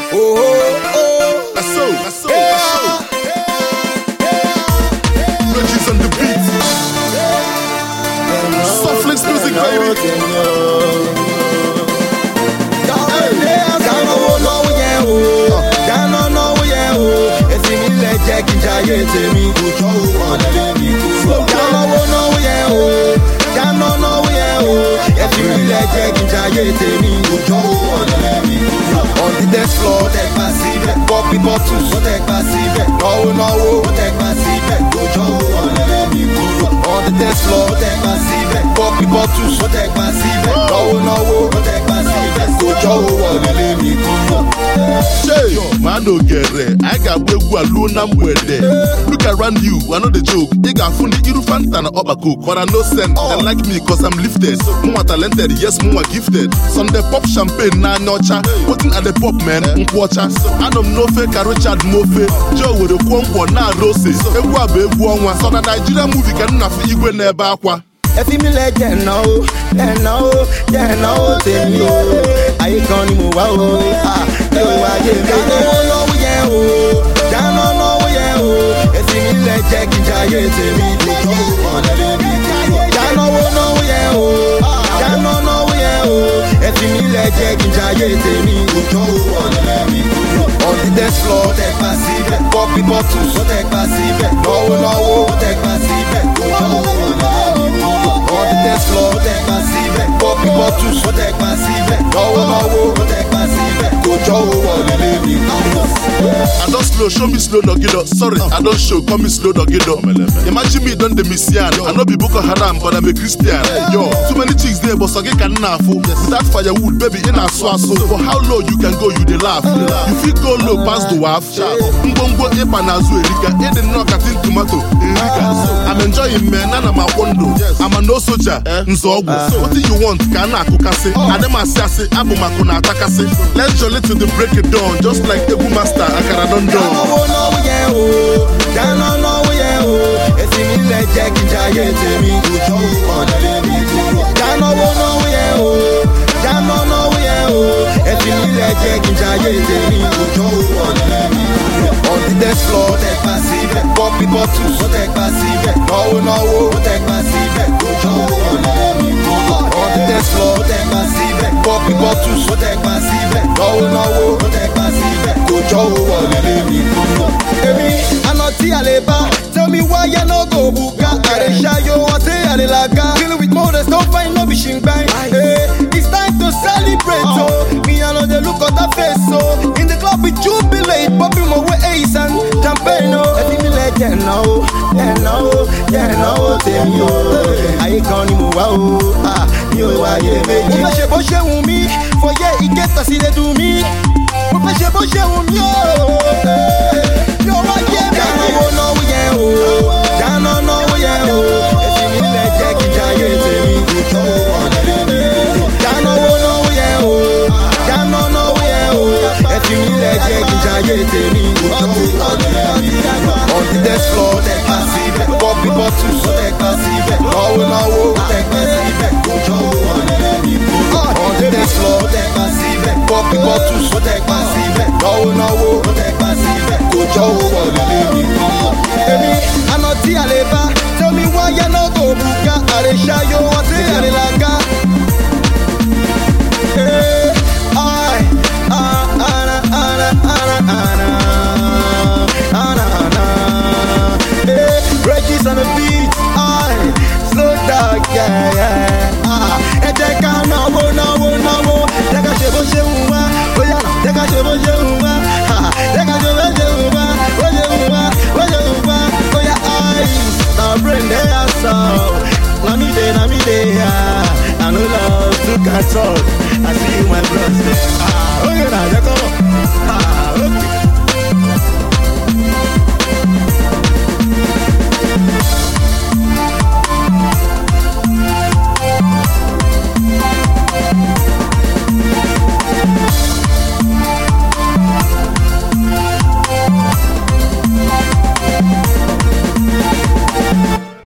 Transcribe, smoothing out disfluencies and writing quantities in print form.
Reggie's on the beat. Softlinks music, baby. On the dance floor, protect my seat, poppy bottles, protect my seat, no, protect my seat, on the dance floor, protect my seat, poppy bottles, protect my seat, no, protect my seat, Hey, man, don't get it. I got where we alone, I'm with it. Look around you, I know the joke. You got funny, you fancy and upper cook, but I no sense. They like me cause I'm lifted. More talented, yes, more gifted. Sunday pop champagne, nah, no cha. Working at the pop, man, watcha. I don't know fake, I Richard Mofe. Joe with a quampo, now roses. A wabe, one, so that Nigeria movie can not for you when they're back. If you me like that now, tell me, I can't move out. You are getting if you me like Jack and Giant, tell me, if you me like Jack and Giant, tell me, on the dance floor, take my seat, poppy bottles, take my seat, no, take my seat, on the dance floor, take my seat, poppy bottles, take my seat, no, take my seat, I don't slow, show me slow doggy dog. Sorry, I don't show, call me slow doggy dog. Imagine me done the Messiah. I know be Boko Haram, but I'm a Christian. Yo, too many chicks there, but so get nafu. Without firewood, baby, in a swasso. For how low you can go, you dey laugh. You feel go low, pass the waff. Mbongo epanazu erika, eden knock at tomato. I'm enjoying man, and I'm a wonder. I'm a no soldier, nzogu. What do you want? Kana kukase. Adema sase, abumakuna atakase. Let's jolly to the break it down, just like the master, Akara don't do. If you me like Jack and Giant, tell me, if you me like Jack and Giant, tell me, on the dance floor, take my seat, poppy bottles, take my seat, no, take my seat, on the dance floor, take my seat, poppy bottles, take my seat, no, take my seat, I not see Aleba. Tell me why you no go buka. I shy you want say Alelaga. Dealing with models, don't find no wishing bang. Hey, it's time to celebrate. So me I know they look at the face. So in the club we jubilate, popping my way ace and champagne. Let me let you know, tell me I can't move out. You are yeah, baby. She me for yeah, it gets to see they do me. On the dance floor, take my seat, poppy bottles, take my seat, no, take my seat, on the dance floor, take my seat, poppy bottles, take my seat, no, take my seat, I not see Aleba. Tell me why you no go buka. I shy you want to say Alelaga. Reggie's on the beat, slow dog, yeah. And they can't no. They got you, I know love to catch up. I see you, my brother.